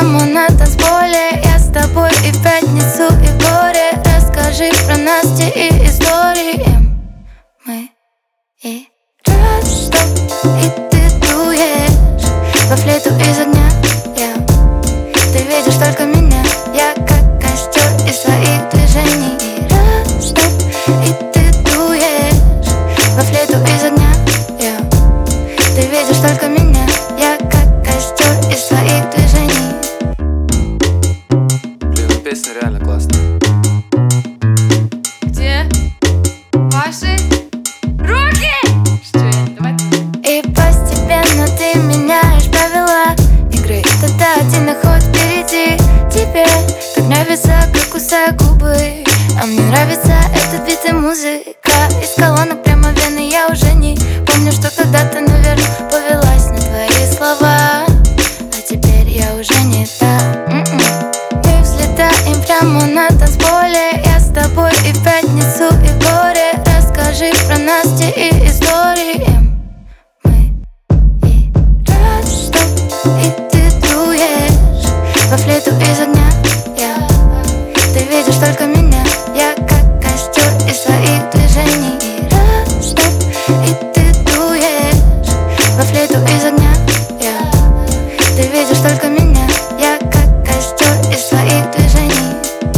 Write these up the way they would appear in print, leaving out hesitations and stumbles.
прямо на танцполе. Я с тобой и в пятницу, и в горе. Расскажи про нас те и истории. Мы и раз, стоп, и ты дуешь во флейту из огня. Ты видишь только меня, я как костер из твоих движений. И раз, стоп, и ты дуешь во флейту из огня. Ты видишь только меня, я как костер из твоих движений. Блин, ну песня реально классная. Где ваши руки? Что, давай. И постепенно ты меняешь правила игры. Тогда один ход впереди. Тебе так нравится, как кусаю губы. А мне нравится этот бит и музыка. Из колонок прямо в вены. Я уже не помню, что когда-то, наверное, повелась на твои слова. А теперь я уже не та. Мы взлетаем прямо на танцполе. Я с тобой и в пятницу, и в горе. Расскажи про нас те и истории. Мы и раз, стоп, и ты дуешь во флейту из огня. Ты видишь только меня, я как костер из твоих движений. И раз, стоп, и ты дуешь во флейту из огня. Ты видишь только меня, я как костер из твоих движений.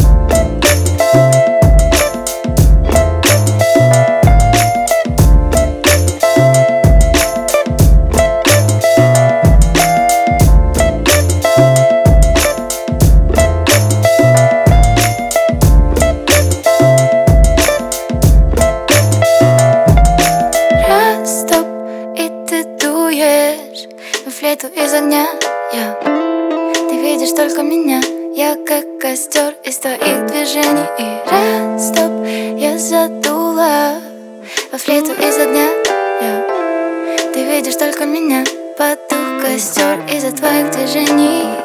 Раз, стоп, и ты дуешь во флейту из огня. Ты видишь только меня, я как костер из твоих движений. И раз, стоп, я задула во флейту из огня. Ты видишь только меня, потух костер из-за твоих движений.